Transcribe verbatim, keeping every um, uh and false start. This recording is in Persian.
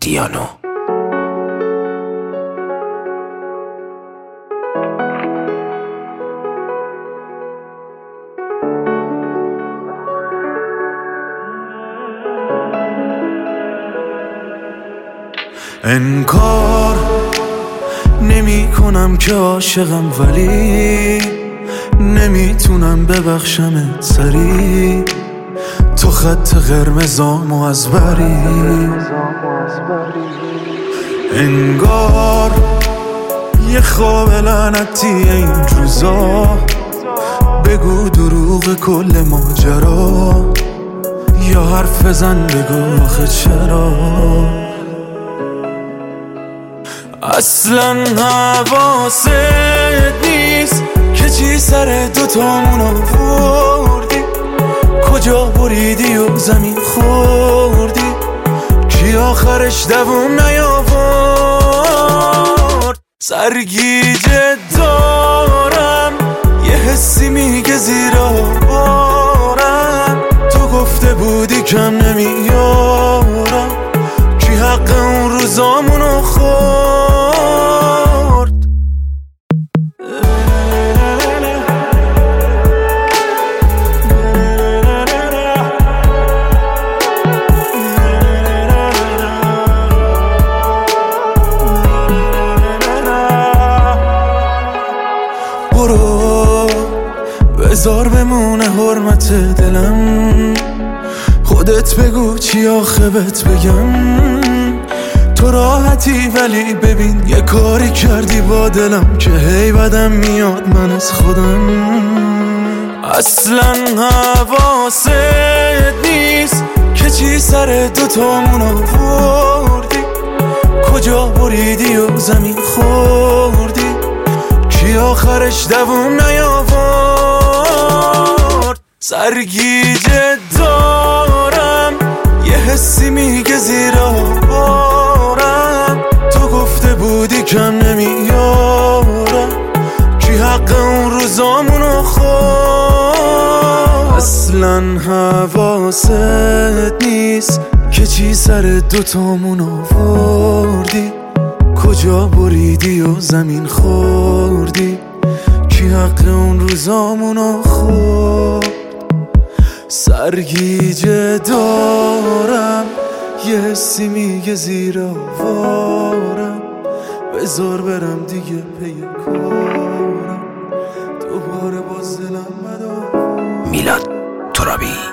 دیانو. انکار نمی کنم که عاشقم، ولی نمیتونم ببخشمت سری. تو خط قرمزامو از بری. انگار یه خواب لعنتی این روزا، بگو دروغ کل ماجرا، یا حرف بزن بگو آخه چرا. اصلا حواست نیست که چی سر دوتامون آوردی، کجا بریدی و زمین خوردی، کی آخرش دووم نیاورد. سرگیجه دارم یه حسی میگه زیرا بارم، تو گفته بودی کم نمیارم، کی حق اون روزامونو خورد. برو بذار بمونه حرمت دلم، خودت بگو چی آخه بهت بگم. تو راحتی ولی ببین یه کاری کردی با دلم که هی بدم میاد من از خودم. اصلا حواست نیست که چی سر دوتامون آوردی، کجا بریدی و زمین خوردی، کی آخرش دووم نیاورد. سرگیجه دارم یه حسی میگه زیرا بارم، تو گفته بودی کم نمیارم، کی حق اون روزامونو خورد. اصلا حواست نیست که چی سر دوتامون آوردی، کجا بریدی و زمین خوردی، کی حق اون روزامونو خورد. سرگیجه دارم یه حسی میگه زیر آوارم، بذار برم دیگه پی کارم، دوباره باز دلم مدار. میلاد ترابی.